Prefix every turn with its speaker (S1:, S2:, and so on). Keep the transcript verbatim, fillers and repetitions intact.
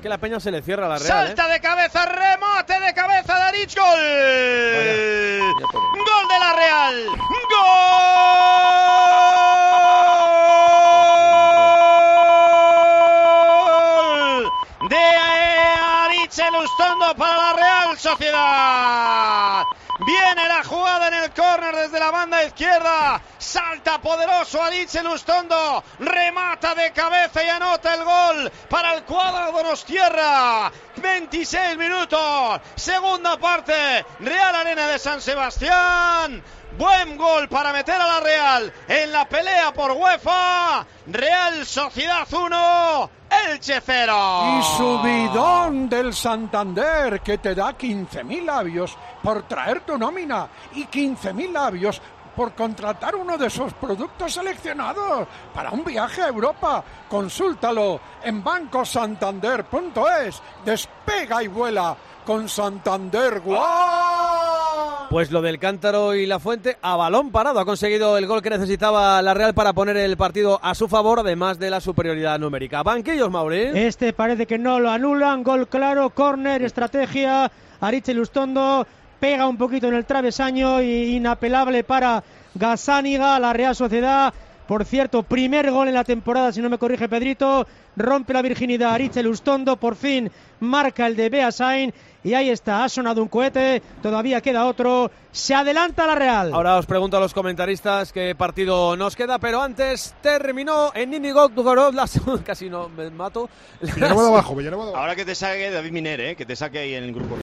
S1: que la peña se le cierra a la Real.
S2: Salta
S1: ¿eh?
S2: de cabeza, remate de cabeza de Aritz, gol.
S1: Vaya,
S2: gol de la Real. Gol de Aritz Elustondo para la Real Sociedad. Viene la jugada en el córner desde la banda izquierda. Salta poderoso Aritz Elustondo. Remata de cabeza y anota el gol para el cuadro donostiarra. veintiséis minutos. Segunda parte. Real Arena de San Sebastián. Buen gol para meter a la Real en la pelea por UEFA. Real Sociedad uno, Elche cero.
S3: Y subidón del Santander, que te da quince mil labios por traer tu nómina y quince mil labios por contratar uno de sus productos seleccionados para un viaje a Europa. Consúltalo en banco santander punto es. Despega y vuela con Santander. ¡Guau!
S1: Pues lo del Cántaro y La Fuente, a balón parado ha conseguido el gol que necesitaba la Real para poner el partido a su favor, además de la superioridad numérica. Banquillos, Mauri.
S4: Este parece que no lo anulan. Gol claro, córner, estrategia. Aritz Elustondo pega un poquito en el travesaño y inapelable para Gazzaniga. La Real Sociedad, por cierto, primer gol en la temporada, si no me corrige Pedrito. Rompe la virginidad Aritz Elustondo, por fin marca el de Beasain. Y ahí está, ha sonado un cohete, todavía queda otro, se adelanta la Real.
S1: Ahora os pregunto a los comentaristas qué partido nos queda, pero antes terminó en Nizhny Novgorod, las... casi no me mato.
S5: Villarreal abajo, Villarreal abajo.
S2: Ahora que te saque David Miner, ¿eh? que te saque ahí en el grupo.